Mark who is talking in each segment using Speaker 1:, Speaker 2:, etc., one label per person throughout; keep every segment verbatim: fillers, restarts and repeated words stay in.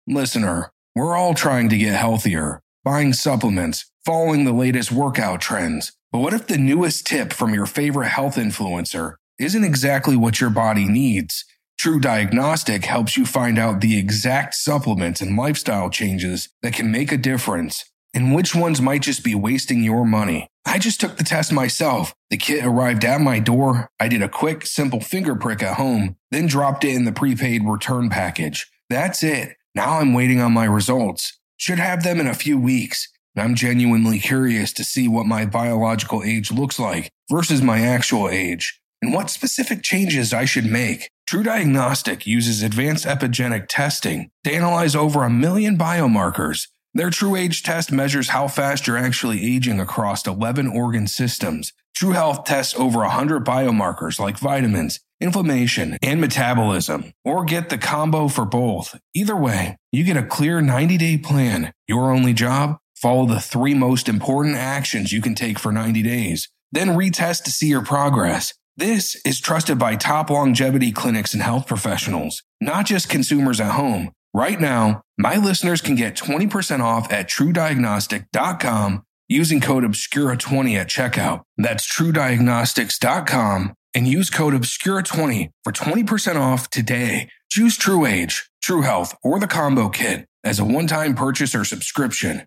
Speaker 1: Listener, we're all trying to get healthier, buying supplements, following the latest workout trends. But what if the newest tip from your favorite health influencer isn't exactly what your body needs? True Diagnostic helps you find out the exact supplements and lifestyle changes that can make a difference, and which ones might just be wasting your money. I just took the test myself. The kit arrived at my door. I did a quick, simple finger prick at home, then dropped it in the prepaid return package. That's it. Now I'm waiting on my results. Should have them in a few weeks. I'm genuinely curious to see what my biological age looks like versus my actual age, and what specific changes I should make. True Diagnostic uses advanced epigenetic testing to analyze over a million biomarkers. Their True Age test measures how fast you're actually aging across eleven organ systems. True Health tests over one hundred biomarkers like vitamins, inflammation, and metabolism. Or get the combo for both. Either way, you get a clear ninety-day plan. Your only job? Follow the three most important actions you can take for ninety days. Then retest to see your progress. This is trusted by top longevity clinics and health professionals, not just consumers at home. Right now, my listeners can get twenty percent off at true diagnostic dot com using code obscura twenty at checkout. That's true diagnostics dot com and use code obscura twenty for twenty percent off today. Choose True Age, True Health, or the combo kit as a one-time purchase or subscription.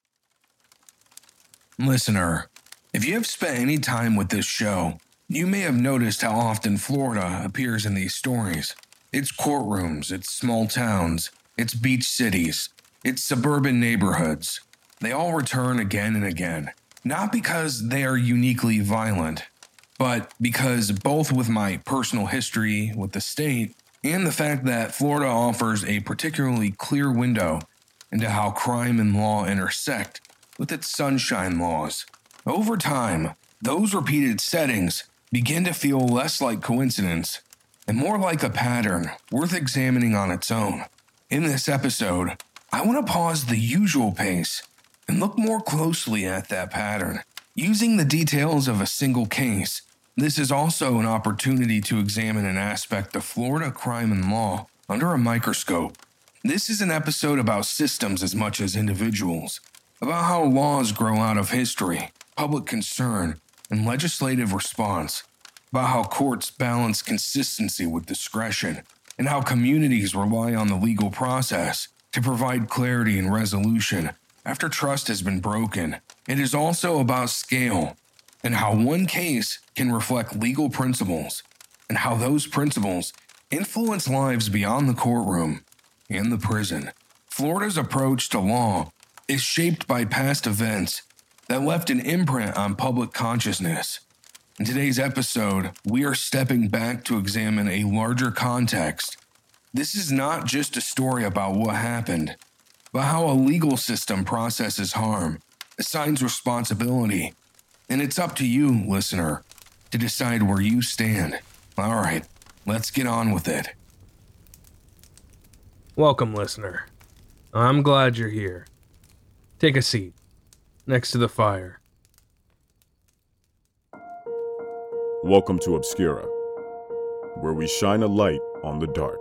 Speaker 1: Listener, if you have spent any time with this show, you may have noticed how often Florida appears in these stories. It's courtrooms, it's small towns, it's beach cities, it's suburban neighborhoods. They all return again and again, not because they are uniquely violent, but because both with my personal history with the state and the fact that Florida offers a particularly clear window into how crime and law intersect with its sunshine laws. Over time, those repeated settings begin to feel less like coincidence and more like a pattern worth examining on its own. In this episode, I want to pause the usual pace and look more closely at that pattern. Using the details of a single case, this is also an opportunity to examine an aspect of Florida crime and law under a microscope. This is an episode about systems as much as individuals, about how laws grow out of history, public concern, and legislative response, about how courts balance consistency with discretion, and how communities rely on the legal process to provide clarity and resolution after trust has been broken. It is also about scale, and how one case can reflect legal principles, and how those principles influence lives beyond the courtroom and the prison. Florida's approach to law is shaped by past events that left an imprint on public consciousness. In today's episode, we are stepping back to examine a larger context. This is not just a story about what happened, but how a legal system processes harm, assigns responsibility, and it's up to you, listener, to decide where you stand. All right, let's get on with it.
Speaker 2: Welcome, listener. I'm glad you're here. Take a seat next to the fire.
Speaker 3: Welcome to Obscura, where we shine a light on the dark.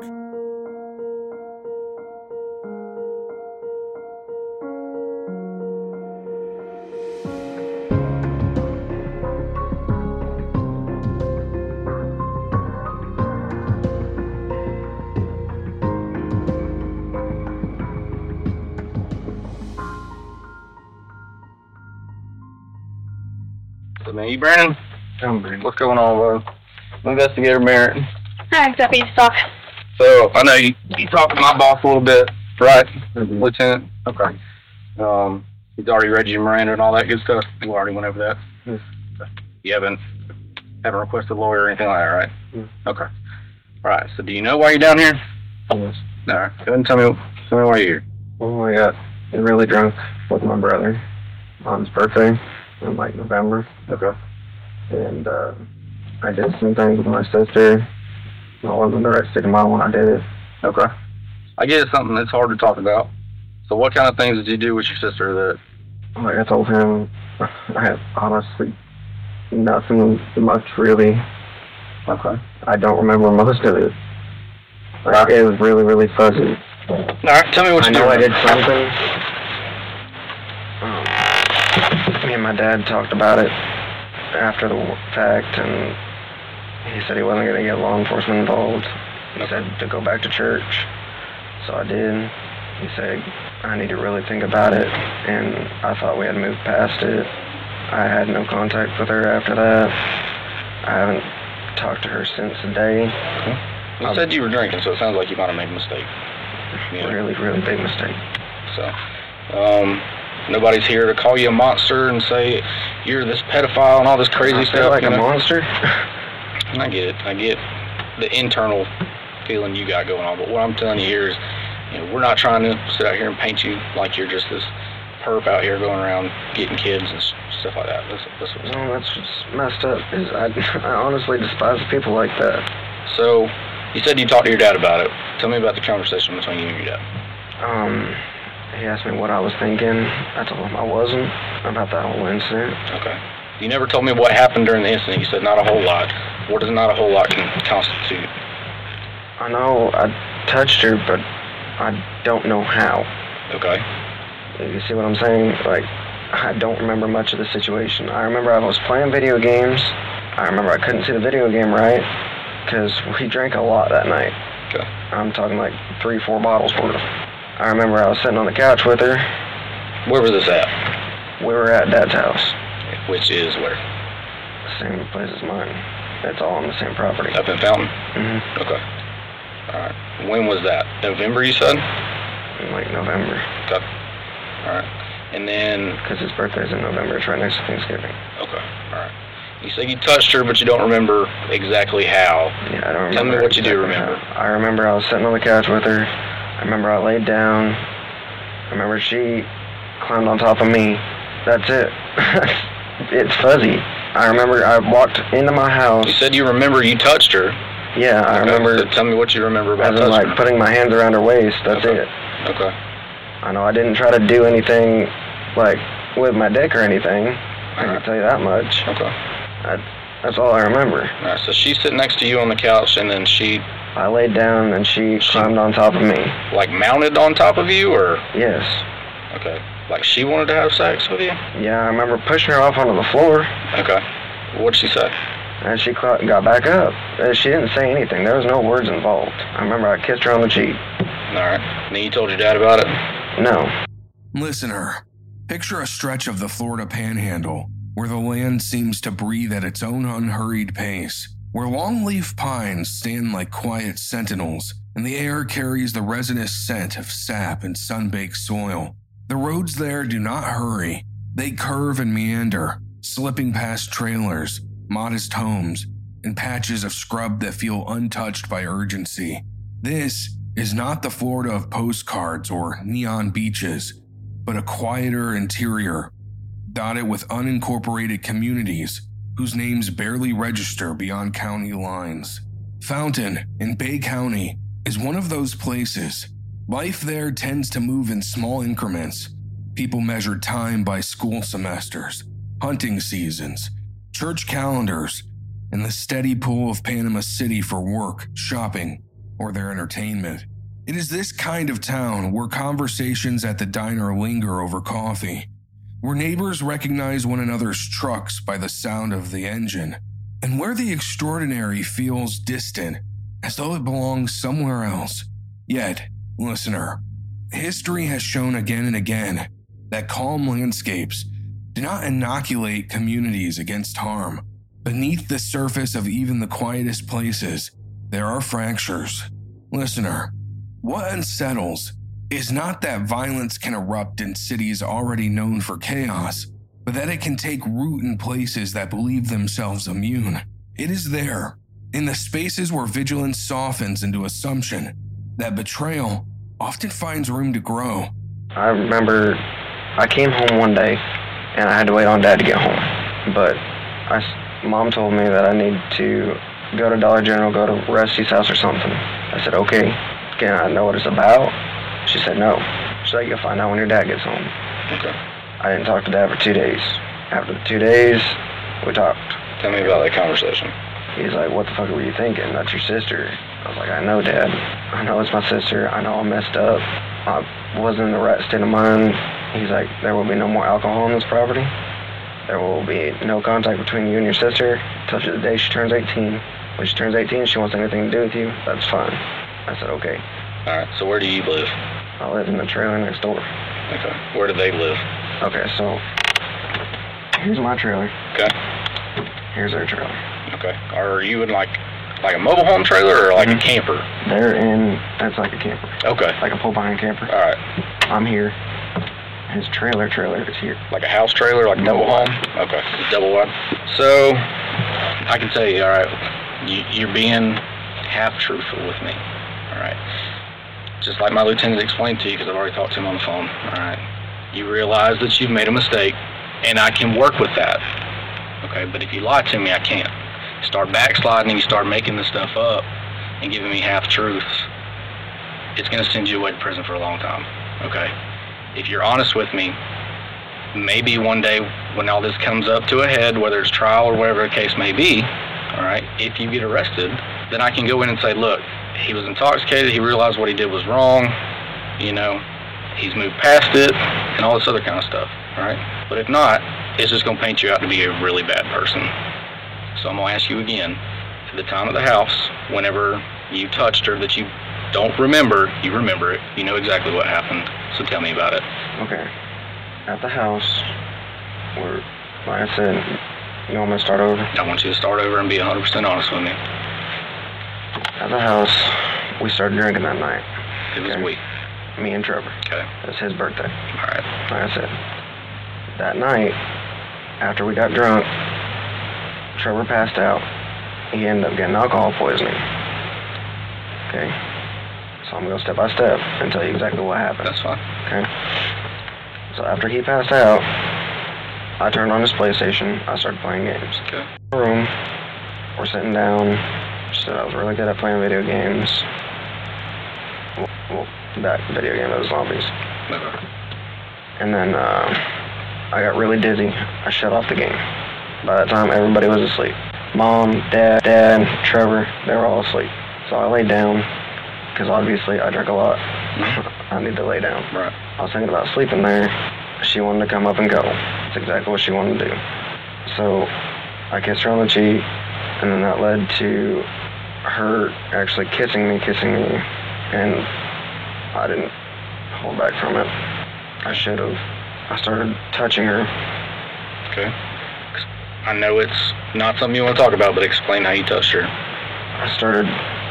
Speaker 4: So, man, you Brandon? I'm Brandon. What's going on, bud? Investigator Merritt.
Speaker 5: Hi, it's happy to talk.
Speaker 4: So, I know you, you talked to my boss a little bit, right, mm-hmm. Lieutenant? Okay. Um, he's already read you Miranda and all that good stuff. We already went over that. Mm-hmm. You haven't, haven't requested a lawyer or anything like that, right? Mm-hmm. Okay. All right, so do you know why you're down here?
Speaker 6: Yes.
Speaker 4: All right. Go ahead and tell me, tell me why you're here.
Speaker 6: Well, I got really drunk with my brother on his birthday in, like, November.
Speaker 4: Okay.
Speaker 6: And uh, I did some things with my sister. I wasn't the right state of mind when I did it.
Speaker 4: Okay. I get it's something that's hard to talk about. So what kind of things did you do with your sister that...
Speaker 6: Like I told him, I had honestly nothing much really.
Speaker 4: Okay.
Speaker 6: I don't remember most of it. Like, it was really, really fuzzy.
Speaker 4: Alright, tell me what
Speaker 6: I
Speaker 4: you
Speaker 6: know I
Speaker 4: did.
Speaker 6: did something. Um, me and my dad talked about it after the fact, and he said he wasn't going to get law enforcement involved. He said to go back to church. So I did. He said I need to really think about it, and I thought we had moved past it. I had no contact with her after that. I haven't talked to her since the day.
Speaker 4: You um, said you were drinking, so it sounds like you might have made a mistake. Yeah.
Speaker 6: Really, really big mistake.
Speaker 4: So, um, nobody's here to call you a monster and say you're this pedophile and all this crazy
Speaker 6: I
Speaker 4: stuff.
Speaker 6: feel like
Speaker 4: you
Speaker 6: a
Speaker 4: know?
Speaker 6: monster.
Speaker 4: I get it. I get the internal feeling you got going on. But what I'm telling you here is, you know, we're not trying to sit out here and paint you like you're just this perp out here going around getting kids and stuff like that. That's, that's what's
Speaker 6: no, that's just messed up. Is I, I honestly despise people like that.
Speaker 4: So, you said you talked to your dad about it. Tell me about the conversation between you and your dad.
Speaker 6: Um, he asked me what I was thinking. I told him I wasn't about that whole incident.
Speaker 4: Okay. You never told me what happened during the incident. You said not a whole lot. What does not a whole lot can constitute?
Speaker 6: I know I touched her, but I don't know how.
Speaker 4: Okay.
Speaker 6: You see what I'm saying? Like, I don't remember much of the situation. I remember I was playing video games. I remember I couldn't see the video game right, because we drank a lot that night.
Speaker 4: Okay.
Speaker 6: I'm talking like three, four bottles worth. I remember I was sitting on the couch with her.
Speaker 4: Where was this at?
Speaker 6: We were at Dad's house.
Speaker 4: Which is where?
Speaker 6: Same place as mine. It's all on the same property.
Speaker 4: Up in Fountain?
Speaker 6: Mm-hmm.
Speaker 4: Okay. Alright. When was that? November, you said?
Speaker 6: In like November.
Speaker 4: Okay. Alright. And then...
Speaker 6: Because his birthday's in November. It's right next to Thanksgiving.
Speaker 4: Okay. Alright. You say you touched her, but you don't remember exactly how.
Speaker 6: Yeah, I don't remember.
Speaker 4: Tell me what you do
Speaker 6: exactly
Speaker 4: remember.
Speaker 6: how. I remember I was sitting on the couch with her. I remember I laid down. I remember she climbed on top of me. That's it. It's fuzzy. I remember I walked into my house.
Speaker 4: You said you remember you touched her.
Speaker 6: Yeah, I
Speaker 4: okay,
Speaker 6: remember.
Speaker 4: So tell me what you remember about
Speaker 6: as in,
Speaker 4: touching
Speaker 6: like,
Speaker 4: her.
Speaker 6: putting my hands around her waist. That's
Speaker 4: okay.
Speaker 6: it.
Speaker 4: Okay.
Speaker 6: I know I didn't try to do anything, like, with my dick or anything. I
Speaker 4: Right.
Speaker 6: can tell you that much.
Speaker 4: Okay.
Speaker 6: I, that's all I remember.
Speaker 4: Alright, so she's sitting next to you on the couch, and then she,
Speaker 6: I laid down and she,
Speaker 4: She-
Speaker 6: climbed on top of me.
Speaker 4: like, mounted on top of you, or?
Speaker 6: Yes.
Speaker 4: Okay. Like, she wanted to have sex with you?
Speaker 6: Yeah, I remember pushing her off onto the floor,
Speaker 4: Okay. What'd she say?
Speaker 6: and she cl- got back up. Uh, She didn't say anything. There was no words involved. I remember I kissed her on the cheek.
Speaker 4: Alright. And then you told your dad about it?
Speaker 6: No.
Speaker 1: Listener, picture a stretch of the Florida Panhandle where the land seems to breathe at its own unhurried pace, where longleaf pines stand like quiet sentinels and the air carries the resinous scent of sap and sun-baked soil. The roads there do not hurry. They curve and meander, slipping past trailers, modest homes, and patches of scrub that feel untouched by urgency. This is not the Florida of postcards or neon beaches, but a quieter interior, dotted with unincorporated communities whose names barely register beyond county lines. Fountain, in Bay County, is one of those places. Life there tends to move in small increments. People measure time by school semesters, hunting seasons, church calendars, and the steady pull of Panama City for work, shopping, or their entertainment. It is this kind of town where conversations at the diner linger over coffee, where neighbors recognize one another's trucks by the sound of the engine, and where the extraordinary feels distant, as though it belongs somewhere else. Yet, listener, history has shown again and again that calm landscapes do not inoculate communities against harm. Beneath the surface of even the quietest places, there are fractures. Listener, what unsettles is not that violence can erupt in cities already known for chaos, but that it can take root in places that believe themselves immune. It is there, in the spaces where vigilance softens into assumption, that betrayal often finds room to grow.
Speaker 6: I remember I came home one day, and I had to wait on Dad to get home. But I, Mom told me that I need to go to Dollar General, go to Rusty's house or something. I said, okay, can I know what it's about? She said, no. She's like, you'll find out when your dad gets home.
Speaker 4: Okay.
Speaker 6: I didn't talk to Dad for two days. After the two days, we talked.
Speaker 4: Tell me about that conversation.
Speaker 6: He's like, what the fuck were you thinking? That's your sister. I was like, I know, Dad. I know it's my sister. I know I messed up. I wasn't in the right state of mind. He's like, there will be no more alcohol on this property. There will be no contact between you and your sister until the day she turns eighteen. When she turns eighteen, she wants anything to do with you, that's fine. I said, okay.
Speaker 4: Alright, so where do you live?
Speaker 6: I live in the trailer next door.
Speaker 4: Okay. Where do they live?
Speaker 6: Okay, so here's my trailer.
Speaker 4: Okay.
Speaker 6: Here's their trailer.
Speaker 4: Okay. Are you in like like a mobile home trailer or like
Speaker 6: Mhm.
Speaker 4: a camper?
Speaker 6: They're in, that's like a camper.
Speaker 4: Okay.
Speaker 6: Like a pull-behind camper.
Speaker 4: Alright.
Speaker 6: I'm here. His trailer trailer is here.
Speaker 4: Like a house trailer, like a
Speaker 6: Double
Speaker 4: mobile
Speaker 6: wide.
Speaker 4: home? Okay. Double wide. So, I can tell you, alright, you, you're being half truthful with me. Alright. Just like my lieutenant explained to you, because I've already talked to him on the phone. Alright. You realize that you've made a mistake, and I can work with that. Okay, but if you lie to me, I can't. Start backsliding and you start making this stuff up and giving me half-truths, it's going to send you away to prison for a long time. Okay? If you're honest with me, maybe one day when all this comes up to a head, whether it's trial or whatever the case may be, all right, if you get arrested, then I can go in and say, look, he was intoxicated, he realized what he did was wrong, you know, he's moved past it, and all this other kind of stuff, all right? But if not, it's just going to paint you out to be a really bad person. So I'm going to ask you again, at the time of the house, whenever you touched her that you don't remember, you remember it, you know exactly what happened, so tell me about it.
Speaker 6: Okay. At the house, where, like I said, you want me to start over?
Speaker 4: I want you to start over and be one hundred percent honest with me.
Speaker 6: At the house, we started drinking that night.
Speaker 4: It was
Speaker 6: Okay.
Speaker 4: we.
Speaker 6: Me and Trevor.
Speaker 4: Okay.
Speaker 6: It's his birthday.
Speaker 4: All right.
Speaker 6: Like I said, that night, after we got drunk, Trevor passed out. He ended up getting alcohol poisoning. Okay? So I'm going to go step by step and tell you exactly what happened.
Speaker 4: That's fine.
Speaker 6: Okay? So after he passed out, I turned on his PlayStation. I started playing games.
Speaker 4: Okay.
Speaker 6: In the room, we're sitting down. She said I was really good at playing video games. Well, well that video game, those zombies.
Speaker 4: Okay.
Speaker 6: And then uh, I got really dizzy. I shut off the game. By that time, everybody was asleep. Mom, Dad, Dad, Trevor, they were all asleep. So I laid down, because obviously I drink a lot. I need to lay down.
Speaker 4: Right.
Speaker 6: I was thinking about sleeping there. She wanted to come up and go. That's exactly what she wanted to do. So I kissed her on the cheek, and then that led to her actually kissing me, kissing me, and I didn't hold back from it. I should have. I started touching her.
Speaker 4: Okay. I know it's not something you want to talk about, but explain how you touched her.
Speaker 6: I started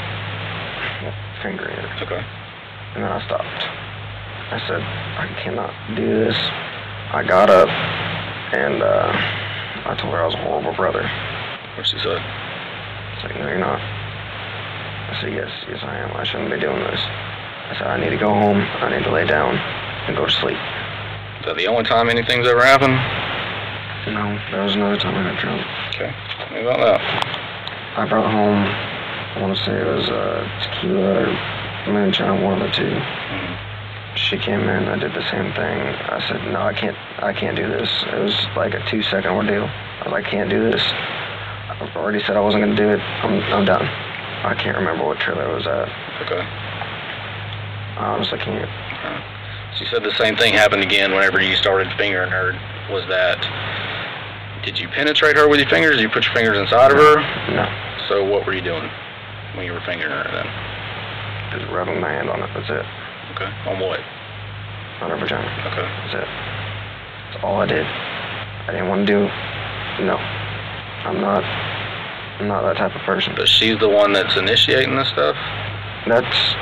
Speaker 6: fingering her,
Speaker 4: Okay.
Speaker 6: and then I stopped. I said, I cannot do this. I got up, and uh, I told her I was a horrible brother.
Speaker 4: What'd she say?
Speaker 6: She's like, no, you're not. I said, yes, yes, I am. I shouldn't be doing this. I said, I need to go home. I need to lay down and go to sleep.
Speaker 4: Is that the only time anything's ever happened?
Speaker 6: No, there was another time I got drunk.
Speaker 4: Okay. Tell me about that.
Speaker 6: I brought home, I want to say it was uh, tequila or moonshine, one of the two.
Speaker 4: Mm-hmm.
Speaker 6: She came in, I did the same thing. I said, no, I can't, I can't do this. It was like a two second ordeal. I was like, I can't do this. I've already said I wasn't going to do it. I'm, I'm done. I can't remember what trailer it was at.
Speaker 4: Okay.
Speaker 6: I honestly can't.
Speaker 4: Okay. So you said the same thing happened again whenever you started fingering her. Was that, did you penetrate her with your fingers? Did you put your fingers inside of her?
Speaker 6: No,
Speaker 4: So what were you doing when you were fingering her then?
Speaker 6: just rubbing my hand on it, that's it.
Speaker 4: Okay. On what?
Speaker 6: On her vagina.
Speaker 4: Okay.
Speaker 6: That's it. That's all I did. I didn't want to do, no. I'm not, I'm not that type of person.
Speaker 4: But she's the one that's initiating this stuff?
Speaker 6: That's,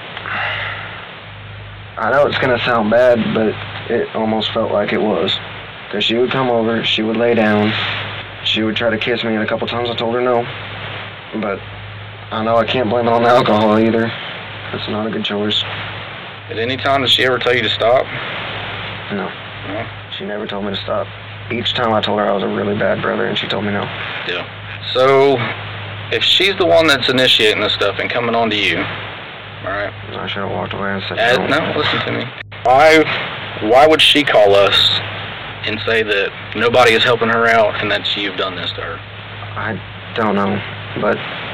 Speaker 6: I know it's going to sound bad, but it almost felt like it was. Because she would come over, she would lay down, she would try to kiss me, and a couple times I told her no. But I know I can't blame it on the alcohol either. That's not a good choice.
Speaker 4: At any time did she ever tell you to stop?
Speaker 6: No.
Speaker 4: No?
Speaker 6: She never told me to stop. Each time I told her I was a really bad brother, and she told me no.
Speaker 4: Yeah. So, if she's the one that's initiating this stuff and coming on to you, alright?
Speaker 6: I should have walked away and said
Speaker 4: Uh,
Speaker 6: no.
Speaker 4: no, listen to me. Why, why would she call us and say that nobody is helping her out and that you've done this to her?
Speaker 6: I don't know. but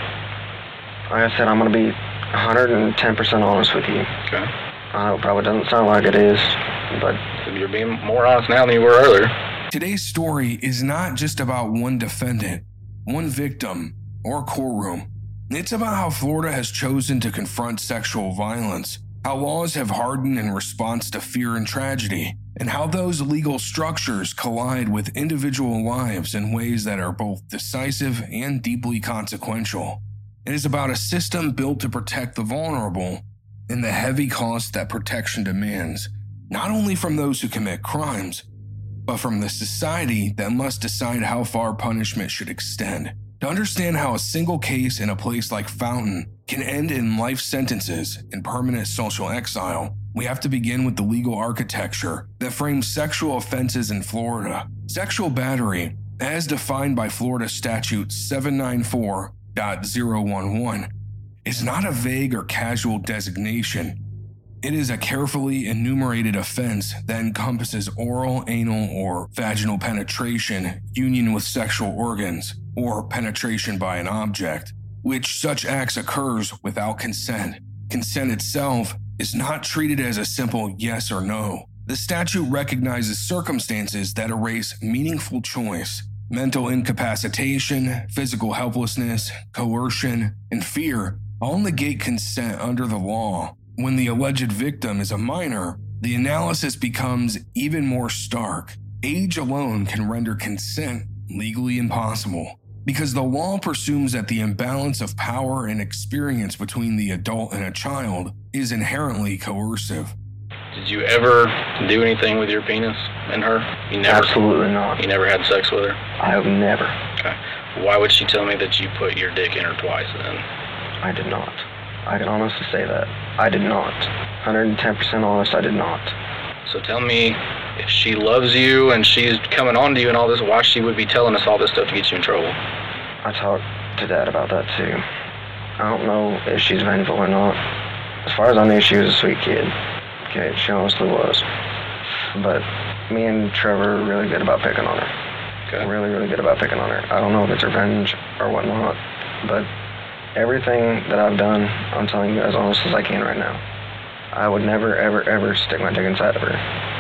Speaker 6: like I said, I'm going to be one hundred ten percent honest with you.
Speaker 4: Okay.
Speaker 6: I know it probably doesn't sound like it is, but...
Speaker 4: You're being more honest now than you were earlier.
Speaker 1: Today's story is not just about one defendant, one victim, or courtroom. It's about how Florida has chosen to confront sexual violence, how laws have hardened in response to fear and tragedy, and how those legal structures collide with individual lives in ways that are both decisive and deeply consequential. It is about a system built to protect the vulnerable and the heavy cost that protection demands, not only from those who commit crimes, but from the society that must decide how far punishment should extend. To understand how a single case in a place like Fountain can end in life sentences and permanent social exile, we have to begin with the legal architecture that frames sexual offenses in Florida. Sexual battery, as defined by Florida Statute seven ninety-four point zero one one, is not a vague or casual designation. It is a carefully enumerated offense that encompasses oral, anal, or vaginal penetration, union with sexual organs, or penetration by an object, which such acts occurs without consent. Consent itself is not treated as a simple yes or no. The statute recognizes circumstances that erase meaningful choice. Mental incapacitation, physical helplessness, coercion, and fear all negate consent under the law. When the alleged victim is a minor, the analysis becomes even more stark. Age alone can render consent legally impossible, because the law presumes that the imbalance of power and experience between the adult and a child is inherently coercive.
Speaker 4: Did you ever do anything with your penis and her? You never.
Speaker 6: Absolutely not.
Speaker 4: You never had sex with her?
Speaker 6: I have never.
Speaker 4: Okay. Why would she tell me that you put your dick in her twice then?
Speaker 6: I did not. I can honestly say that. I did not. one hundred ten percent honest, I did not.
Speaker 4: So tell me, if she loves you and she's coming on to you and all this, why she would be telling us all this stuff to get you in trouble?
Speaker 6: I talked to Dad about that too. I don't know if she's vengeful or not. As far as I knew, she was a sweet kid. Okay, she honestly was. But me and Trevor are really good about picking on her.
Speaker 4: Okay.
Speaker 6: Really, really good about picking on her. I don't know if it's revenge or whatnot, but everything that I've done, I'm telling you as honest as I can right now. I would never, ever, ever stick my dick inside of her.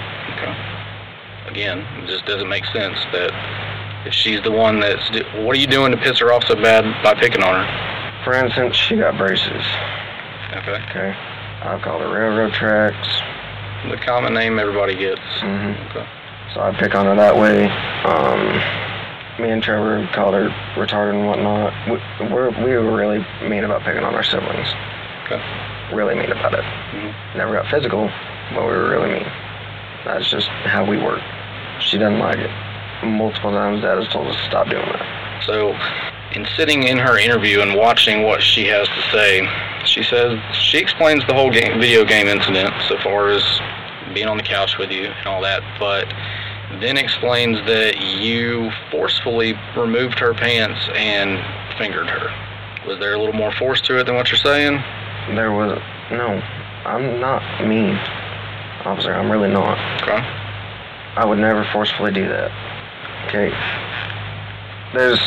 Speaker 4: Okay. Again, it just doesn't make sense that if she's the one that's... What are you doing to piss her off so bad by picking on her?
Speaker 6: For instance, she got braces.
Speaker 4: Okay.
Speaker 6: Okay. I call her railroad tracks.
Speaker 4: The common name everybody gets.
Speaker 6: Mm-hmm.
Speaker 4: Okay.
Speaker 6: So I pick on her that way. Um... Me and Trevor called her retarded and whatnot. We, we're, we were really mean about picking on our siblings.
Speaker 4: Okay.
Speaker 6: Really mean about it.
Speaker 4: Mm-hmm.
Speaker 6: Never got physical, but we were really mean. That's just how we work. She doesn't like it. Multiple times Dad has told us to stop doing that.
Speaker 4: So, in sitting in her interview and watching what she has to say, she says, she explains the whole game, video game incident so far as being on the couch with you and all that, but then explains that you forcefully removed her pants and fingered her. Was there a little more force to it than what you're saying?
Speaker 6: There was... No. I'm not mean, officer. I'm really not.
Speaker 4: Okay.
Speaker 6: I would never forcefully do that. Okay? There's...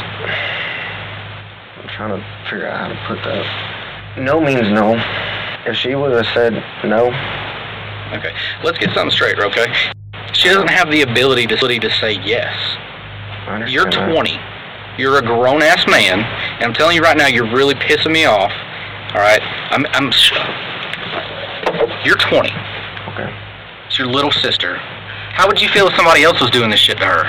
Speaker 6: I'm trying to figure out how to put that. No means no. If she would have said no...
Speaker 4: Okay. Let's get something straight, okay? She doesn't have the ability to, to say yes. You're twenty.
Speaker 6: That.
Speaker 4: You're a grown-ass man, and I'm telling you right now, you're really pissing me off. All right? I'm... I'm you're twenty.
Speaker 6: Okay.
Speaker 4: It's your little sister. How would you feel if somebody else was doing this shit to her?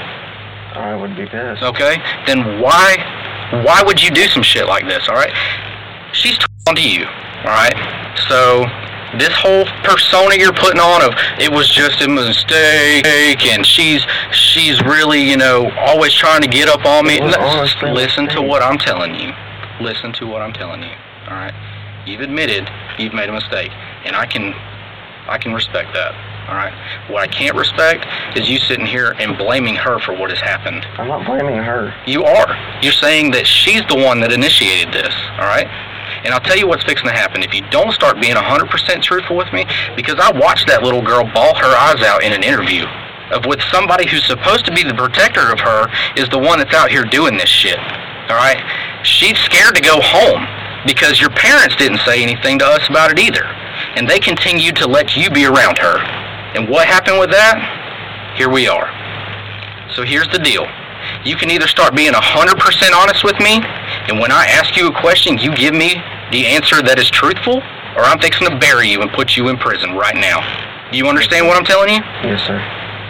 Speaker 6: I would be pissed.
Speaker 4: Okay? Then why... Why would you do some shit like this, all right? She's onto you, all right? So... This whole persona you're putting on of it was just a mistake and she's she's really, you know, always trying to get up on me. Listen, listen to what I'm telling you. Listen to what I'm telling you. All right? You've admitted you've made a mistake, and I can I can respect that. All right? What I can't respect is you sitting here and blaming her for what has happened.
Speaker 6: I'm not blaming her.
Speaker 4: You are. You're saying that she's the one that initiated this. All right? And I'll tell you what's fixing to happen if you don't start being one hundred percent truthful with me, because I watched that little girl bawl her eyes out in an interview of with somebody who's supposed to be the protector of her is the one that's out here doing this shit, all right? She's scared to go home because your parents didn't say anything to us about it either, and they continued to let you be around her. And what happened with that? Here we are. So here's the deal. You can either start being one hundred percent honest with me, and when I ask you a question, you give me the answer that is truthful, or I'm fixing to bury you and put you in prison right now. Do you understand what I'm telling you?
Speaker 6: Yes, sir.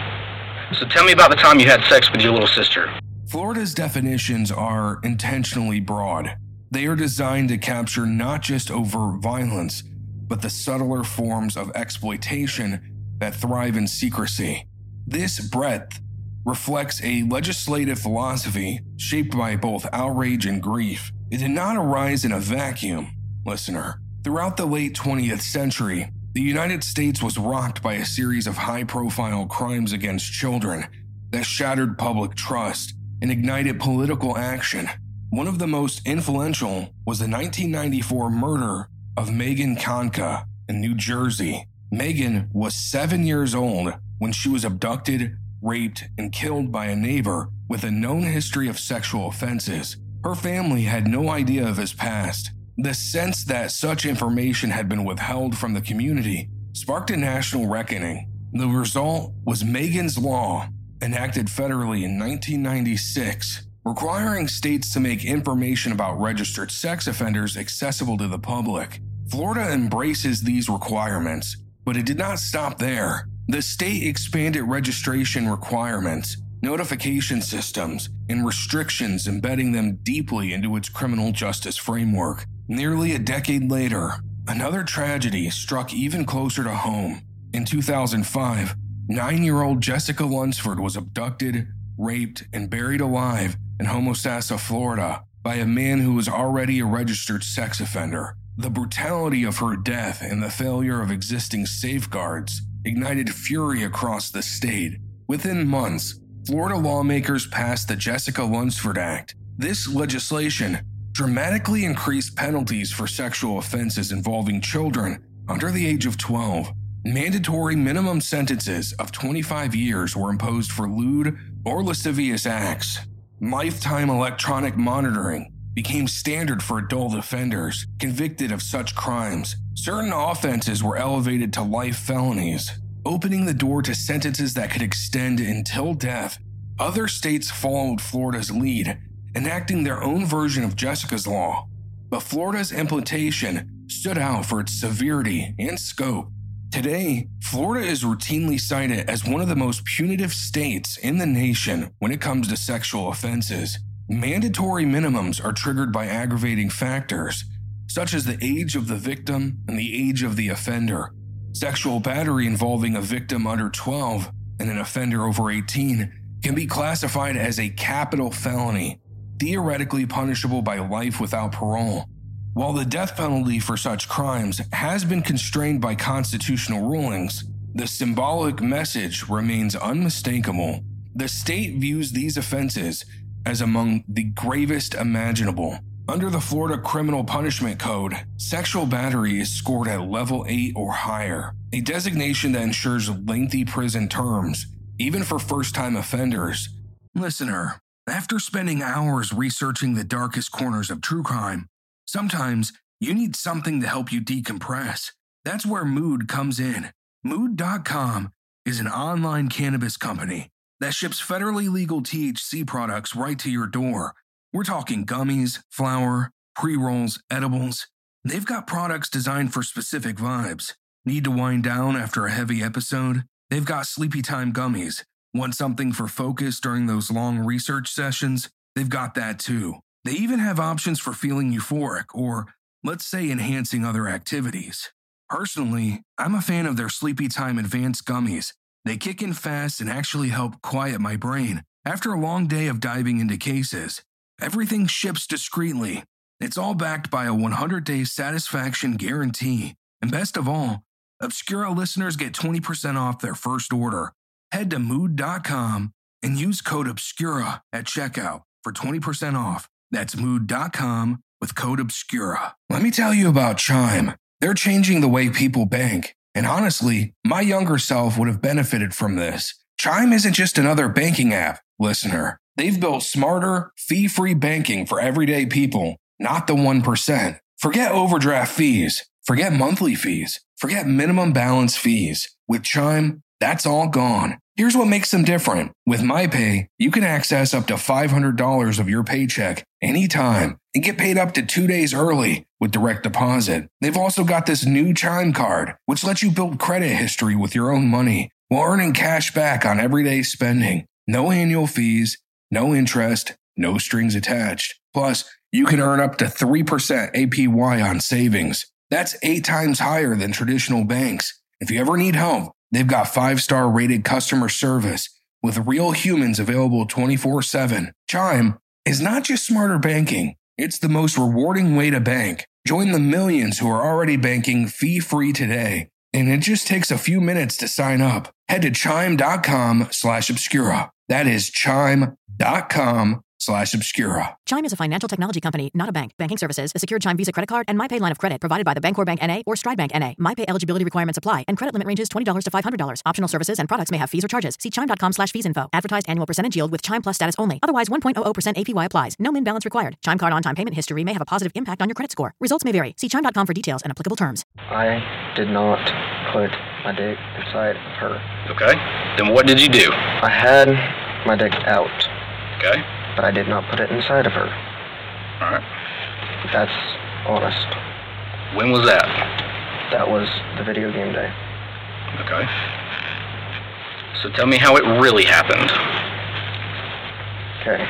Speaker 4: So tell me about the time you had sex with your little sister.
Speaker 1: Florida's definitions are intentionally broad. They are designed to capture not just overt violence, but the subtler forms of exploitation that thrive in secrecy. This breadth reflects a legislative philosophy shaped by both outrage and grief. It did not arise in a vacuum, listener. Throughout the late twentieth century, the United States was rocked by a series of high-profile crimes against children that shattered public trust and ignited political action. One of the most influential was the nineteen ninety-four murder of Megan Kanka in New Jersey. Megan was seven years old when she was abducted, raped, and killed by a neighbor with a known history of sexual offenses. Her family had no idea of his past. The sense that such information had been withheld from the community sparked a national reckoning. The result was Megan's Law, enacted federally in nineteen ninety-six, requiring states to make information about registered sex offenders accessible to the public. Florida embraces these requirements, but it did not stop there. The state expanded registration requirements, notification systems, and restrictions, embedding them deeply into its criminal justice framework. Nearly a decade later, another tragedy struck even closer to home. In two thousand five, nine-year-old Jessica Lunsford was abducted, raped, and buried alive in Homosassa, Florida, by a man who was already a registered sex offender. The brutality of her death and the failure of existing safeguards ignited fury across the state. Within months, Florida lawmakers passed the Jessica Lunsford Act. This legislation dramatically increased penalties for sexual offenses involving children under the age of twelve. Mandatory minimum sentences of twenty-five years were imposed for lewd or lascivious acts. Lifetime electronic monitoring became standard for adult offenders convicted of such crimes. Certain offenses were elevated to life felonies, opening the door to sentences that could extend until death. Other states followed Florida's lead, enacting their own version of Jessica's Law, but Florida's implementation stood out for its severity and scope. Today, Florida is routinely cited as one of the most punitive states in the nation when it comes to sexual offenses. Mandatory minimums are triggered by aggravating factors, such as the age of the victim and the age of the offender. Sexual battery involving a victim under twelve and an offender over eighteen can be classified as a capital felony, theoretically punishable by life without parole. While the death penalty for such crimes has been constrained by constitutional rulings, the symbolic message remains unmistakable. The state views these offenses as among the gravest imaginable. Under the Florida Criminal Punishment Code, sexual battery is scored at level eight or higher, a designation that ensures lengthy prison terms, even for first-time offenders. Listener, after spending hours researching the darkest corners of true crime, sometimes you need something to help you decompress. That's where Mood comes in. Mood dot com is an online cannabis company that ships federally legal T H C products right to your door. We're talking gummies, flour, pre-rolls, edibles. They've got products designed for specific vibes. Need to wind down after a heavy episode? They've got sleepy time gummies. Want something for focus during those long research sessions? They've got that too. They even have options for feeling euphoric or, let's say, enhancing other activities. Personally, I'm a fan of their Sleepy Time Advanced Gummies. They kick in fast and actually help quiet my brain after a long day of diving into cases. Everything ships discreetly. It's all backed by a one hundred day satisfaction guarantee. And best of all, Obscura listeners get twenty percent off their first order. Head to Mood dot com and use code Obscura at checkout for twenty percent off. That's Mood dot com with code Obscura. Let me tell you about Chime. They're changing the way people bank. And honestly, my younger self would have benefited from this. Chime isn't just another banking app, listener. They've built smarter, fee-free banking for everyday people, not the one percent. Forget overdraft fees. Forget monthly fees. Forget minimum balance fees. With Chime, that's all gone. Here's what makes them different. With MyPay, you can access up to five hundred dollars of your paycheck anytime and get paid up to two days early with direct deposit. They've also got this new Chime card, which lets you build credit history with your own money while earning cash back on everyday spending. No annual fees, no interest, no strings attached. Plus, you can earn up to three percent A P Y on savings. That's eight times higher than traditional banks. If you ever need help, they've got five-star rated customer service with real humans available twenty-four seven. Chime is not just smarter banking. It's the most rewarding way to bank. Join the millions who are already banking fee-free today. And it just takes a few minutes to sign up. Head to chime.com slash obscura. That is chime.com slash obscura.
Speaker 5: Chime is a financial technology company, not a bank. Banking services, a secured Chime Visa credit card, and MyPay line of credit provided by the Bancorp Bank N A or Stride Bank N A. MyPay eligibility requirements apply, and credit limit ranges twenty dollars to five hundred dollars. Optional services and products may have fees or charges. See chime.com slash fees info. Advertised annual percentage yield with Chime Plus status only. Otherwise, one point zero zero percent A P Y applies. No min balance required. Chime card on-time payment history may have a positive impact on your credit score. Results may vary. See chime dot com for details and applicable terms.
Speaker 6: I did not put my dick inside of her.
Speaker 4: Okay. Then what did you do?
Speaker 6: I had my dick out,
Speaker 4: Okay.
Speaker 6: but I did not put it inside of her.
Speaker 4: All right.
Speaker 6: That's honest.
Speaker 4: When was that?
Speaker 6: That was the video game day.
Speaker 4: Okay. So tell me how it really happened.
Speaker 6: Okay.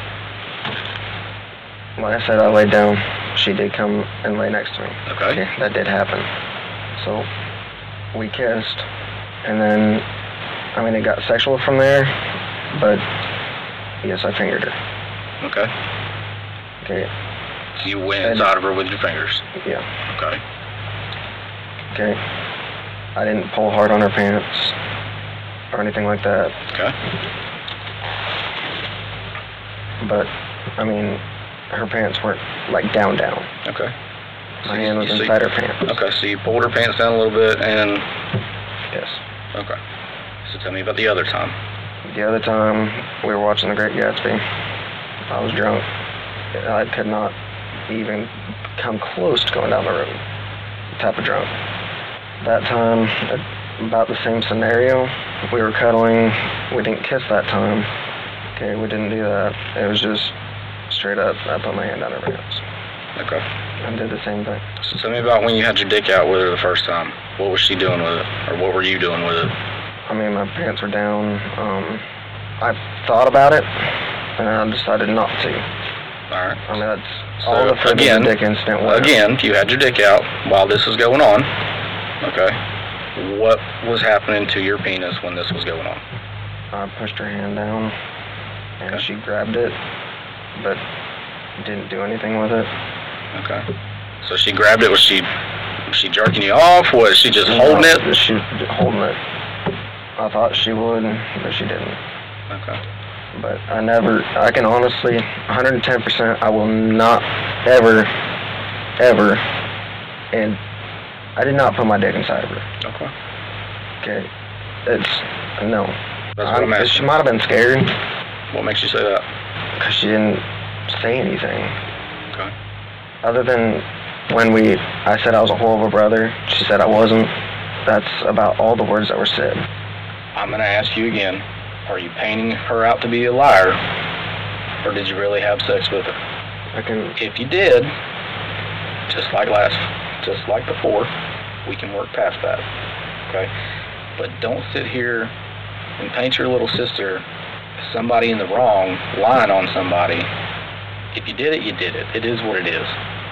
Speaker 6: Like I said, I laid down. She did come and lay next to me.
Speaker 4: Okay.
Speaker 6: That did happen. So we kissed, and then, I mean, it got sexual from there, but yes, I fingered her.
Speaker 4: Okay.
Speaker 6: Okay.
Speaker 4: So you went inside of her with your fingers.
Speaker 6: Yeah.
Speaker 4: Okay.
Speaker 6: Okay. I didn't pull hard on her pants or anything like that.
Speaker 4: Okay.
Speaker 6: But, I mean, her pants weren't, like, down, down.
Speaker 4: Okay.
Speaker 6: My
Speaker 4: So
Speaker 6: hand
Speaker 4: you-
Speaker 6: was
Speaker 4: so you-
Speaker 6: inside her pants.
Speaker 4: Okay, so you pulled her pants down a little bit and...
Speaker 6: Yes.
Speaker 4: Okay. So tell me about the other time.
Speaker 6: The other time, we were watching The Great Gatsby. I was drunk. I could not even come close to going down the road. Type of drunk. That time, about the same scenario. We were cuddling. We didn't kiss that time. Okay, we didn't do that. It was just straight up, I put my hand down her pants.
Speaker 4: Okay.
Speaker 6: And did the same thing.
Speaker 4: So tell me about when you had your dick out with her the first time. What was she doing with it? Or what were you doing with it?
Speaker 6: I mean, my pants were down. Um, I thought about it, and I decided not to.
Speaker 4: Alright.
Speaker 6: I mean, that's
Speaker 4: So,
Speaker 6: all the further
Speaker 4: again,
Speaker 6: the dick incident was.
Speaker 4: Again, you had your dick out while this was going on. Okay. What was happening to your penis when this was going on?
Speaker 6: I pushed her hand down, and
Speaker 4: Okay.
Speaker 6: she grabbed it, but didn't do anything with it.
Speaker 4: Okay. So she grabbed it. Was she was she jerking you off? Was she just holding it?
Speaker 6: She was holding it. I thought she would, but she didn't.
Speaker 4: Okay.
Speaker 6: But I never, I can honestly, one hundred ten percent, I will not ever, ever, and I did not put my dick inside of her.
Speaker 4: Okay.
Speaker 6: Okay. It's, no.
Speaker 4: That's what I'm
Speaker 6: I-
Speaker 4: asking.
Speaker 6: She might have been scared,
Speaker 4: What makes you say that?
Speaker 6: because she didn't say anything.
Speaker 4: Okay.
Speaker 6: Other than when we, I said I was a horrible brother, she said I wasn't. That's about all the words that were said.
Speaker 4: I'm gonna ask you again. Are you painting her out to be a liar, or did you really have sex with her?
Speaker 6: I can,
Speaker 4: If you did, just like last, just like before, we can work past that. Okay. But don't sit here and paint your little sister as somebody in the wrong, lying on somebody. If you did it, you did it. It is what it is.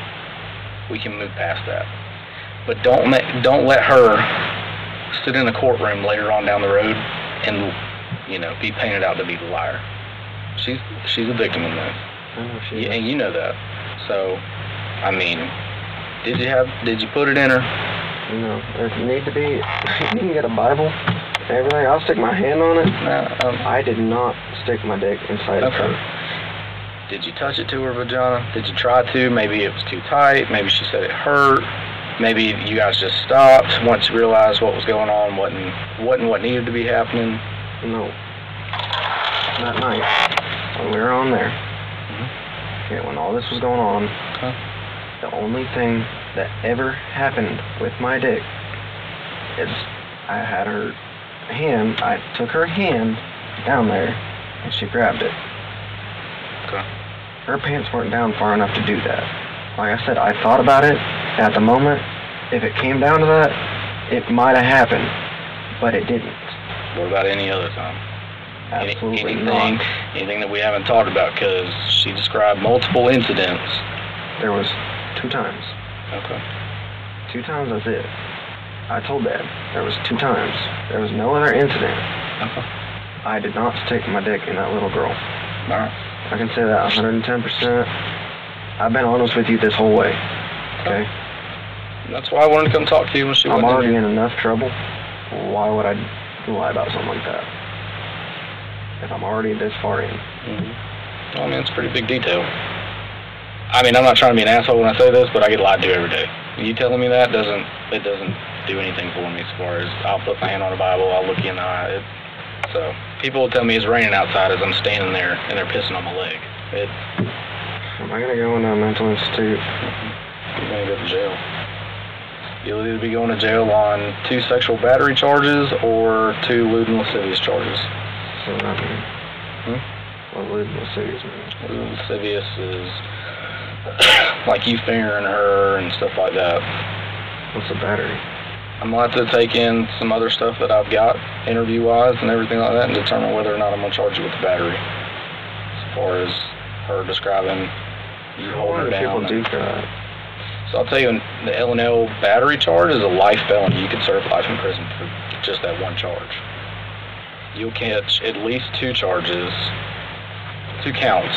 Speaker 4: We can move past that. But don't make, don't let her sit in a courtroom later on down the road and, you know, be painted out to be the liar. She's she's a victim in that,
Speaker 6: I know she
Speaker 4: yeah, and you know that. So, I mean, did you have did you put it in her?
Speaker 6: No, there need to be, you can get a Bible and everything. I'll stick my hand on it.
Speaker 4: No, um,
Speaker 6: I did not stick my dick inside of
Speaker 4: Okay.
Speaker 6: her.
Speaker 4: Did you touch it to her vagina? Did you try to? Maybe it was too tight. Maybe she said it hurt. Maybe you guys just stopped once you realized what was going on, wasn't wasn't what needed to be happening.
Speaker 6: No. That night, when we were on there, mm-hmm. yeah, when all this was going on, okay. the only thing that ever happened with my dick is I had her hand, I took her hand down there, and she grabbed it.
Speaker 4: Okay.
Speaker 6: Her pants weren't down far enough to do that. Like I said, I thought about it at the moment. If it came down to that, it might have happened, but it didn't.
Speaker 4: What about any other time?
Speaker 6: Absolutely
Speaker 4: any, anything,
Speaker 6: not.
Speaker 4: Anything that we haven't talked about, because she described multiple incidents.
Speaker 6: There was two times.
Speaker 4: Okay.
Speaker 6: Two times, that's it. I told Dad, there was two times. There was no other incident.
Speaker 4: Okay.
Speaker 6: I did not stick my dick in that little girl.
Speaker 4: All right.
Speaker 6: I can say that one hundred ten percent. I've been honest with you this whole way. Okay?
Speaker 4: That's why I wanted to come talk to you when she
Speaker 6: I'm
Speaker 4: went
Speaker 6: already
Speaker 4: in.
Speaker 6: in enough trouble. Why would I lie about something like that? If I'm already this far in.
Speaker 4: Mm-hmm. Well, I mean, it's a pretty big detail. I mean, I'm not trying to be an asshole when I say this, but I get lied to every day. You telling me that doesn't, it doesn't do anything for me as far as I'll put my hand on the Bible, I'll look you in the eye. It, so, people will tell me it's raining outside as I'm standing there and they're pissing on my leg. It,
Speaker 6: Am I going to go into a mental institute?
Speaker 4: You're going to go to jail. You'll either be going to jail on two sexual battery charges or two lewd and lascivious charges.
Speaker 6: So what that mean?
Speaker 4: Hmm?
Speaker 6: What lewd and lascivious mean?
Speaker 4: Lewd and lascivious is like you fingering her and stuff like that.
Speaker 6: What's a battery?
Speaker 4: I'm going to have to take in some other stuff that I've got, interview-wise and everything like that, and determine whether or not I'm going to charge you with the battery. As far as her describing you holding her down.
Speaker 6: What do people do for that?
Speaker 4: So I'll tell you, the L and L battery charge is a life felony. You can serve life in prison for just that one charge. You'll catch at least two charges, two counts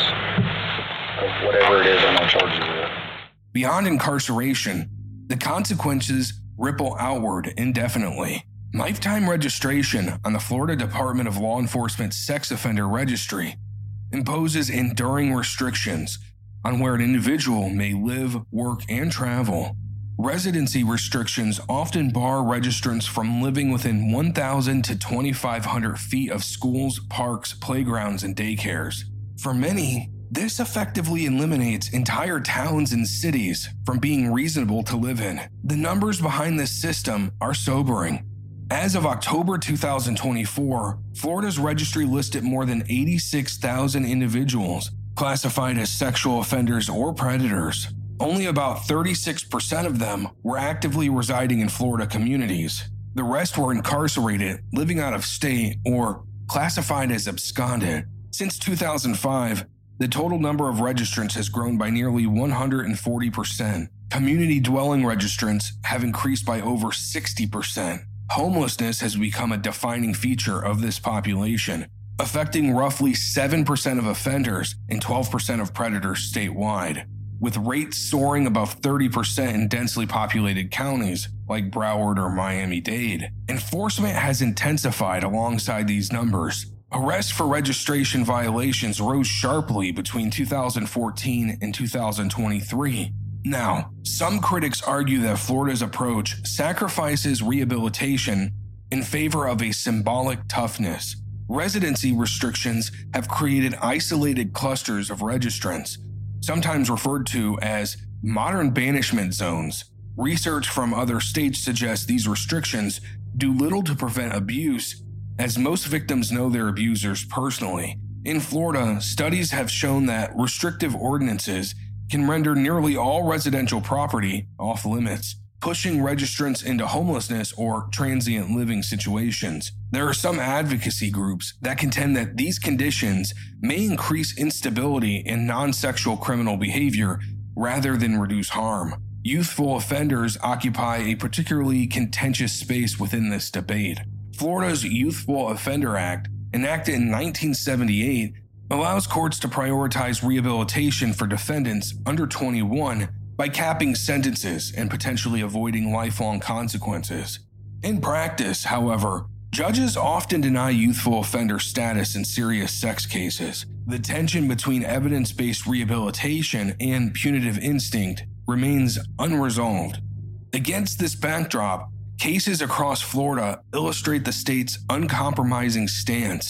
Speaker 4: of whatever it is I'm going to charge you with.
Speaker 1: Beyond incarceration, the consequences ripple outward indefinitely. Lifetime registration on the Florida Department of Law Enforcement's Sex Offender Registry imposes enduring restrictions on where an individual may live, work, and travel. Residency restrictions often bar registrants from living within one thousand to twenty-five hundred feet of schools, parks, playgrounds, and daycares. For many, this effectively eliminates entire towns and cities from being reasonable to live in. The numbers behind this system are sobering. As of October two thousand twenty-four, Florida's registry listed more than eighty-six thousand individuals classified as sexual offenders or predators. Only about thirty-six percent of them were actively residing in Florida communities. The rest were incarcerated, living out of state, or classified as absconded. Since two thousand five, the total number of registrants has grown by nearly one hundred forty percent. Community dwelling registrants have increased by over sixty percent. Homelessness has become a defining feature of this population, affecting roughly seven percent of offenders and twelve percent of predators statewide, with rates soaring above thirty percent in densely populated counties like Broward or Miami-Dade. Enforcement has intensified alongside these numbers. Arrests for registration violations rose sharply between two thousand fourteen and two thousand twenty-three. Now, some critics argue that Florida's approach sacrifices rehabilitation in favor of a symbolic toughness. Residency restrictions have created isolated clusters of registrants, sometimes referred to as modern banishment zones. Research from other states suggests these restrictions do little to prevent abuse, as most victims know their abusers personally. In Florida, studies have shown that restrictive ordinances can render nearly all residential property off limits, pushing registrants into homelessness or transient living situations. There are some advocacy groups that contend that these conditions may increase instability and non-sexual criminal behavior rather than reduce harm. Youthful offenders occupy a particularly contentious space within this debate. Florida's Youthful Offender Act, enacted in nineteen seventy-eight, allows courts to prioritize rehabilitation for defendants under twenty-one by capping sentences and potentially avoiding lifelong consequences. In practice, however, judges often deny youthful offender status in serious sex cases. The tension between evidence-based rehabilitation and punitive instinct remains unresolved. Against this backdrop, cases across Florida illustrate the state's uncompromising stance.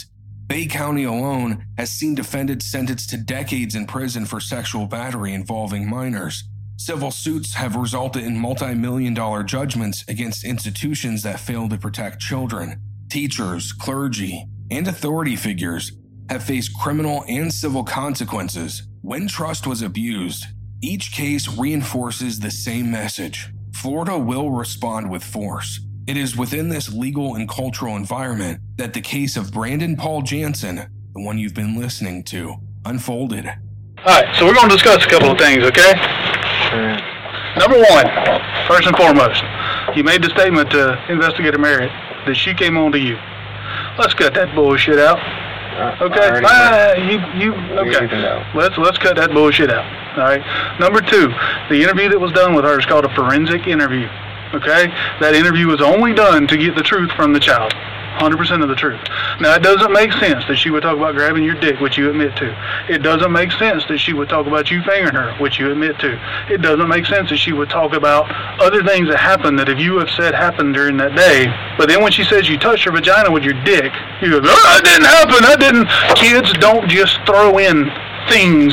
Speaker 1: Bay County alone has seen defendants sentenced to decades in prison for sexual battery involving minors. Civil suits have resulted in multi-million dollar judgments against institutions that fail to protect children. Teachers, clergy, and authority figures have faced criminal and civil consequences when trust was abused. Each case reinforces the same message. Florida will respond with force. It is within this legal and cultural environment that the case of Brandon Paul Jansen, the one you've been listening to, unfolded.
Speaker 7: All right, so we're going to discuss a couple of things, okay?
Speaker 6: Sure.
Speaker 7: Number one, first and foremost, you made the statement to Investigator Merritt that she came on to you. Let's cut that bullshit out.
Speaker 6: Uh,
Speaker 7: Okay, ah, you, you, okay. Let's let's cut that bullshit out. All right. Number two, the interview that was done with her is called a forensic interview. Okay, that interview was only done to get the truth from the child, one hundred percent of the truth. Now, it doesn't make sense that she would talk about grabbing your dick, which you admit to. It doesn't make sense that she would talk about you fingering her, which you admit to. It doesn't make sense that she would talk about other things that happened that if you have said happened during that day, but then when she says you touched her vagina with your dick, you go, oh, that didn't happen, that didn't. Kids don't just throw in things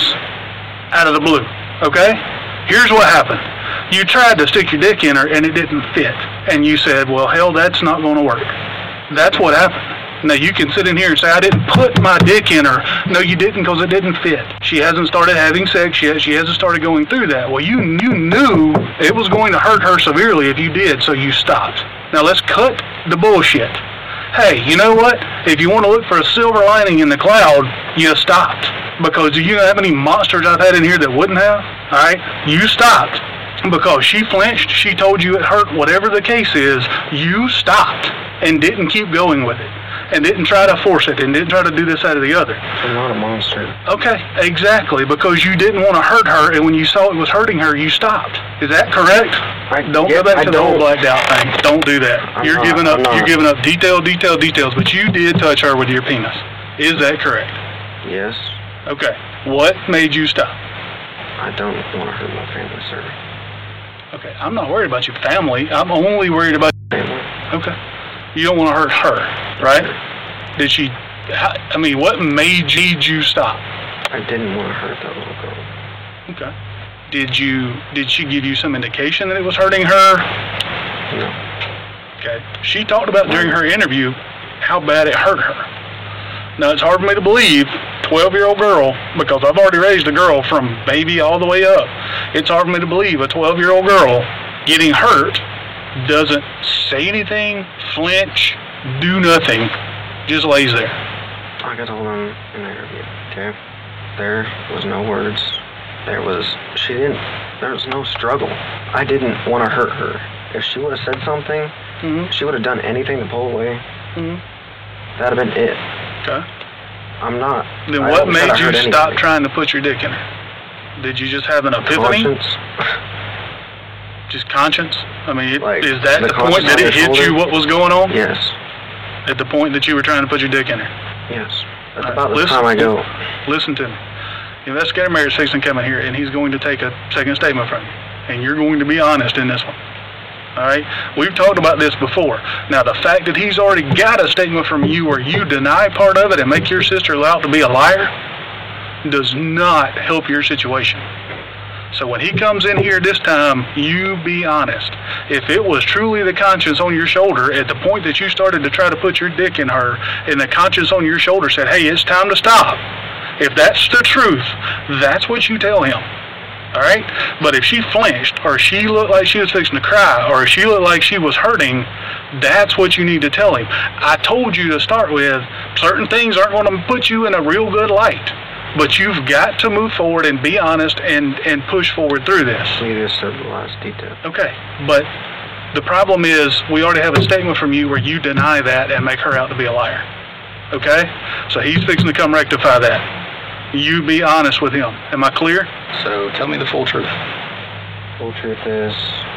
Speaker 7: out of the blue, okay? Here's what happened. You tried to stick your dick in her and it didn't fit. And you said, well, hell, that's not going to work. That's what happened. Now, you can sit in here and say, I didn't put my dick in her. No, you didn't, because it didn't fit. She hasn't started having sex yet. She hasn't started going through that. Well, you, you knew it was going to hurt her severely if you did, so you stopped. Now, let's cut the bullshit. Hey, you know what? If you want to look for a silver lining in the cloud, you stopped. Because do you know how many monsters I've had in here that wouldn't have? All right? You stopped. Because she flinched, she told you it hurt, whatever the case is, you stopped and didn't keep going with it. And didn't try to force it and didn't try to do this, that, or the other.
Speaker 6: I'm not a monster.
Speaker 7: Okay, exactly, because you didn't want to hurt her, and when you saw it was hurting her, you stopped. Is that correct?
Speaker 6: I,
Speaker 7: don't
Speaker 6: yeah,
Speaker 7: go back
Speaker 6: I
Speaker 7: to the
Speaker 6: don't.
Speaker 7: whole blacked out thing. Don't do that.
Speaker 6: I'm
Speaker 7: you're
Speaker 6: not,
Speaker 7: giving up.
Speaker 6: I'm not.
Speaker 7: You're giving up detail, detail, details. But you did touch her with your penis. Is that correct?
Speaker 6: Yes.
Speaker 7: Okay. What made you stop?
Speaker 6: I don't want to hurt my family, sir.
Speaker 7: Okay. I'm not worried about your family. I'm only worried about.
Speaker 6: Family.
Speaker 7: Okay. You don't want to hurt her, right? Did she? I mean, what made you stop?
Speaker 6: I didn't want to hurt that little girl.
Speaker 7: Okay. Did you? Did she give you some indication that it was hurting her?
Speaker 6: No.
Speaker 7: Okay. She talked about during her interview how bad it hurt her. Now, it's hard for me to believe, twelve-year-old girl, because I've already raised a girl from baby all the way up. It's hard for me to believe a twelve-year-old girl getting hurt doesn't say anything, flinch, do nothing, just lays there.
Speaker 6: I got told in an interview, okay? There was no words. There was, she didn't, there was no struggle. I didn't want to hurt her. If she would have said something,
Speaker 7: Mm-hmm.
Speaker 6: she would have done anything to pull away.
Speaker 7: Mm-hmm.
Speaker 6: That'd have been it.
Speaker 7: Okay.
Speaker 6: I'm not.
Speaker 7: Then
Speaker 6: I
Speaker 7: what
Speaker 6: don't try
Speaker 7: made
Speaker 6: to
Speaker 7: you
Speaker 6: hurt
Speaker 7: stop
Speaker 6: anybody.
Speaker 7: trying to put your dick in her? Did you just have an epiphany?
Speaker 6: Conscience.
Speaker 7: Just conscience? I mean, it,
Speaker 6: Like,
Speaker 7: is that
Speaker 6: the
Speaker 7: the, point
Speaker 6: conscience
Speaker 7: that
Speaker 6: on
Speaker 7: it
Speaker 6: your
Speaker 7: hit you
Speaker 6: shoulder?
Speaker 7: what was going on?
Speaker 6: Yes.
Speaker 7: At the point that you were trying to put your dick in her?
Speaker 6: Yes. That's
Speaker 7: All right,
Speaker 6: about the
Speaker 7: listen,
Speaker 6: time I go.
Speaker 7: Listen to me. Investigator Merritt's fixing to come in here, and he's going to take a second statement from you. And you're going to be honest in this one. All right? We've talked about this before. Now, the fact that he's already got a statement from you where you deny part of it and make your sister out to be a liar does not help your situation. So when he comes in here this time, you be honest. If it was truly the conscience on your shoulder at the point that you started to try to put your dick in her, and the conscience on your shoulder said, hey, it's time to stop. If that's the truth, that's what you tell him. All right? But if she flinched, or she looked like she was fixing to cry, or she looked like she was hurting, that's what you need to tell him. I told you to start with, certain things aren't going to put you in a real good light. But you've got to move forward and be honest and, and push forward through this.
Speaker 6: You just said the last detail.
Speaker 7: Okay, but the problem is we already have a statement from you where you deny that and make her out to be a liar. Okay? So he's fixing to come rectify that. You be honest with him. Am I clear? So tell me the full truth.
Speaker 6: Full truth is,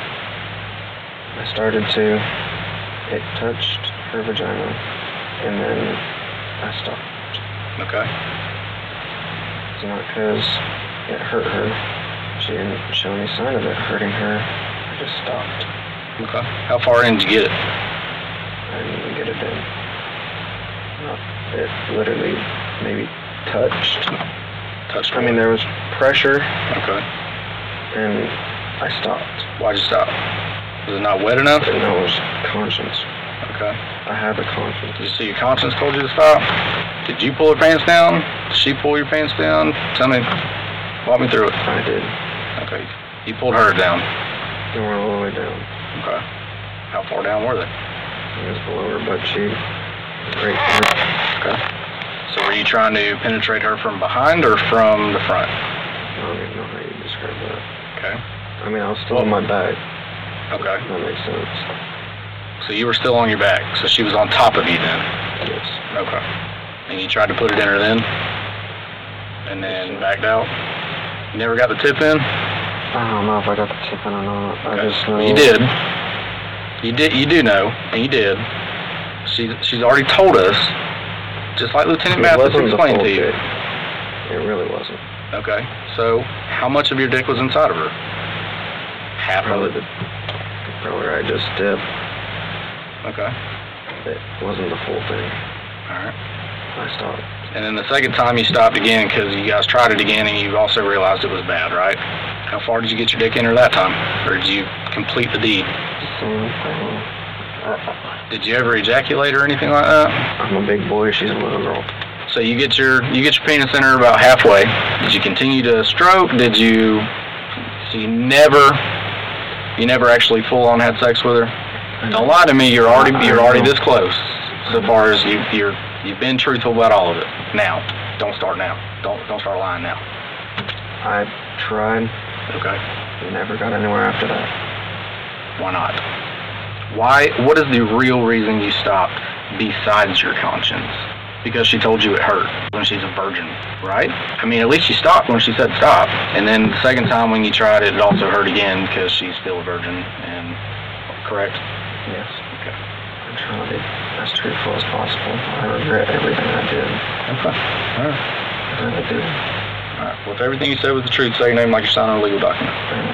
Speaker 6: I started to, it touched her vagina, and then I stopped.
Speaker 7: Okay.
Speaker 6: It's not because it hurt her. She didn't show any sign of it hurting her. I just stopped.
Speaker 7: Okay. How far in did you get it?
Speaker 6: I didn't even get it in. I Uh, it literally maybe touched.
Speaker 4: Touched.
Speaker 6: I mean, there was pressure.
Speaker 4: Okay.
Speaker 6: And I stopped.
Speaker 4: Why'd you stop? Was it not wet enough?
Speaker 6: I didn't know it was conscience.
Speaker 4: Okay.
Speaker 6: I have a conscience.
Speaker 4: Did you see your conscience told you to stop? Did you pull her pants down? Did she pull your pants down? Tell me. Walk me through it.
Speaker 6: I did.
Speaker 4: Okay. You pulled her down.
Speaker 6: They were all the way down.
Speaker 4: Okay. How far down were they?
Speaker 6: It was below her butt cheek. Right here.
Speaker 4: Okay. So were you trying to penetrate her from behind or from the front?
Speaker 6: I don't even know how you describe that.
Speaker 4: Okay.
Speaker 6: I mean, I was still on my back.
Speaker 4: Okay.
Speaker 6: That makes sense.
Speaker 4: So you were still on your back. So she was on top of you then?
Speaker 6: Yes.
Speaker 4: Okay. And you tried to put it in her then? And then backed out? You never got the tip in?
Speaker 6: I don't know if I got the tip in or not.
Speaker 4: Okay.
Speaker 6: I just know.
Speaker 4: You did. You did. You do know, and you did. She, she's already told us, just like Lieutenant Mathis explained to you.
Speaker 6: Dick. It really wasn't.
Speaker 4: Okay. So how much of your dick was inside of her? Half
Speaker 6: Probably
Speaker 4: of it?
Speaker 6: The, probably I just dipped.
Speaker 4: Okay.
Speaker 6: It wasn't the full thing.
Speaker 4: All right.
Speaker 6: I stopped.
Speaker 4: And then the second time you stopped again because you guys tried it again and you also realized it was bad, right? How far did you get your dick in her that time? Or did you complete the deed?
Speaker 6: Same thing. I,
Speaker 4: Did you ever ejaculate or anything like that?
Speaker 6: I'm a big boy. She's a little girl.
Speaker 4: So you get your you get your penis in her about halfway. Did you continue to stroke? Did you? So you never you never actually full on had sex with her? Don't lie to me. You're already you're already this close. So far as you you're you've been truthful about all of it. Now, don't start now. Don't don't start lying now.
Speaker 6: I tried.
Speaker 4: Okay.
Speaker 6: Never got anywhere after that.
Speaker 4: Why not? Why? What is the real reason you stopped besides your conscience? Because she told you it hurt when she's a virgin, right? I mean, at least she stopped when she said stop. And then the second time when you tried it, it also hurt again because she's still a virgin. And correct?
Speaker 6: Yes.
Speaker 4: Okay.
Speaker 6: I tried to be as truthful as possible. I regret everything I did.
Speaker 4: Okay. All right.
Speaker 6: I really do.
Speaker 4: All right. Well, if everything you said was the truth, say your name like you're signing a legal document.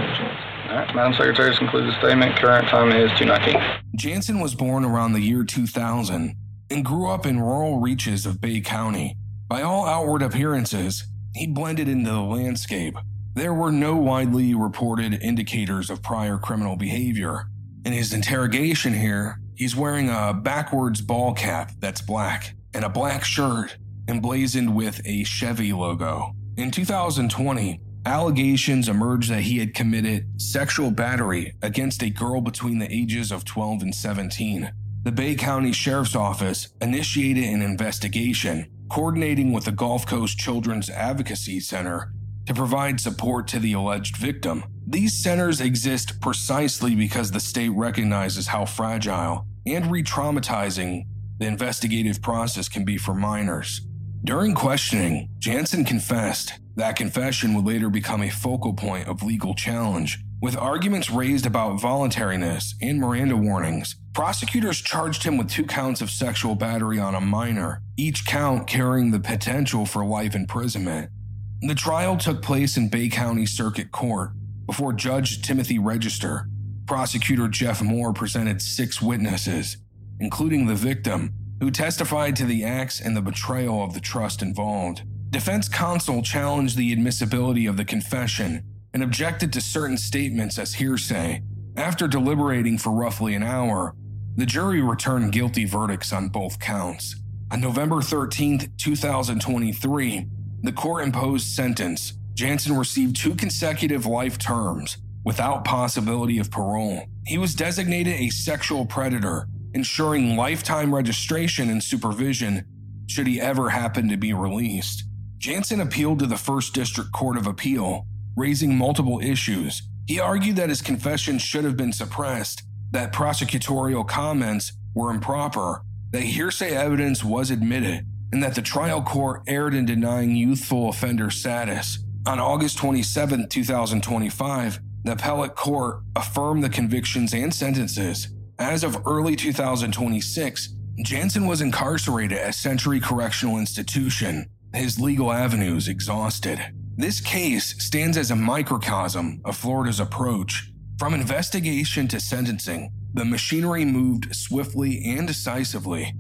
Speaker 4: All right. Madam Secretary, this concludes the statement. Current time is two nineteen.
Speaker 1: Jansen was born around the year two thousand and grew up in rural reaches of Bay County. By all outward appearances, he blended into the landscape. There were no widely reported indicators of prior criminal behavior. In his interrogation here, he's wearing a backwards ball cap that's black and a black shirt emblazoned with a Chevy logo. In two thousand twenty, allegations emerged that he had committed sexual battery against a girl between the ages of twelve and seventeen. The Bay County Sheriff's Office initiated an investigation, coordinating with the Gulf Coast Children's Advocacy Center to provide support to the alleged victim. These centers exist precisely because the state recognizes how fragile and re-traumatizing the investigative process can be for minors. During questioning, Jansen confessed. That confession would later become a focal point of legal challenge, with arguments raised about voluntariness and Miranda warnings. Prosecutors charged him with two counts of sexual battery on a minor, each count carrying the potential for life imprisonment. The trial took place in Bay County Circuit Court before Judge Timothy Register. Prosecutor Jeff Moore presented six witnesses, including the victim, who testified to the acts and the betrayal of the trust involved. Defense counsel challenged the admissibility of the confession and objected to certain statements as hearsay. After deliberating for roughly an hour, the jury returned guilty verdicts on both counts. On November thirteenth, two thousand twenty-three, the court imposed sentence. Jansen received two consecutive life terms without possibility of parole. He was designated a sexual predator, ensuring lifetime registration and supervision should he ever happen to be released. Jansen appealed to the First District Court of Appeal, raising multiple issues. He argued that his confession should have been suppressed, that prosecutorial comments were improper, that hearsay evidence was admitted, and that the trial court erred in denying youthful offender status. On August twenty-seventh, two thousand twenty-five, the appellate court affirmed the convictions and sentences. As of early two thousand twenty-six, Jansen was incarcerated at Century Correctional Institution, his legal avenues exhausted. This case stands as a microcosm of Florida's approach. From investigation to sentencing, the machinery moved swiftly and decisively.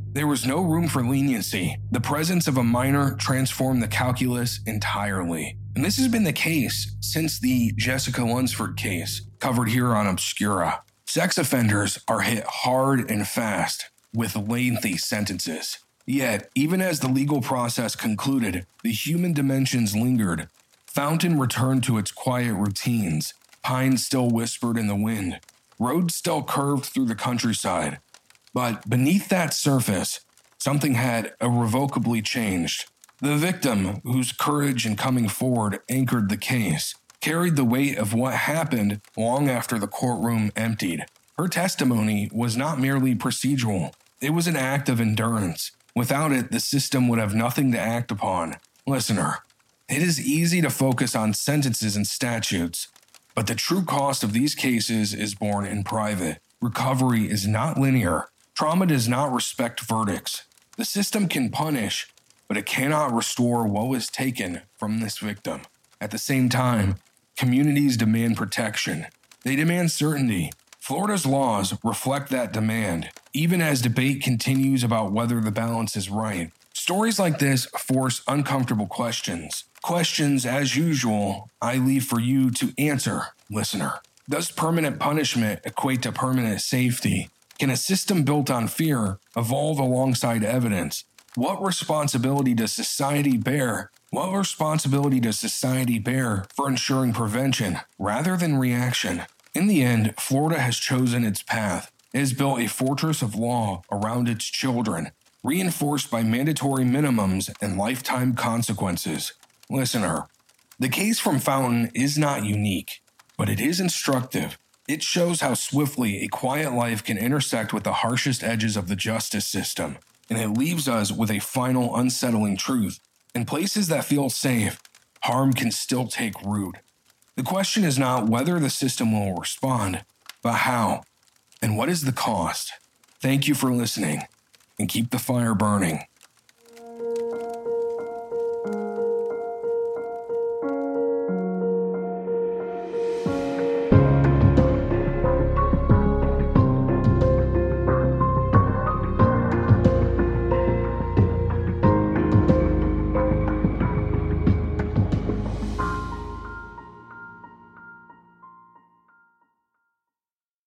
Speaker 1: There was no room for leniency. The presence of a minor transformed the calculus entirely. And this has been the case since the Jessica Lunsford case, covered here on Obscura. Sex offenders are hit hard and fast with lengthy sentences. Yet, even as the legal process concluded, the human dimensions lingered. Fountain returned to its quiet routines. Pines still whispered in the wind. Roads still curved through the countryside. But beneath that surface, something had irrevocably changed. The victim, whose courage in coming forward anchored the case, carried the weight of what happened long after the courtroom emptied. Her testimony was not merely procedural. It was an act of endurance. Without it, the system would have nothing to act upon. Listener, it is easy to focus on sentences and statutes, but the true cost of these cases is borne in private. Recovery is not linear. Trauma does not respect verdicts. The system can punish, but it cannot restore what was taken from this victim. At the same time, communities demand protection. They demand certainty. Florida's laws reflect that demand, even as debate continues about whether the balance is right. Stories like this force uncomfortable questions. Questions, as usual, I leave for you to answer, listener. Does permanent punishment equate to permanent safety? Can a system built on fear evolve alongside evidence? What responsibility does society bear? What responsibility does society bear for ensuring prevention rather than reaction? In the end, Florida has chosen its path. It has built a fortress of law around its children, reinforced by mandatory minimums and lifetime consequences. Listener, the case from Fountain is not unique, but it is instructive. It shows how swiftly a quiet life can intersect with the harshest edges of the justice system, and it leaves us with a final unsettling truth. In places that feel safe, harm can still take root. The question is not whether the system will respond, but how, and what is the cost. Thank you for listening, and keep the fire burning.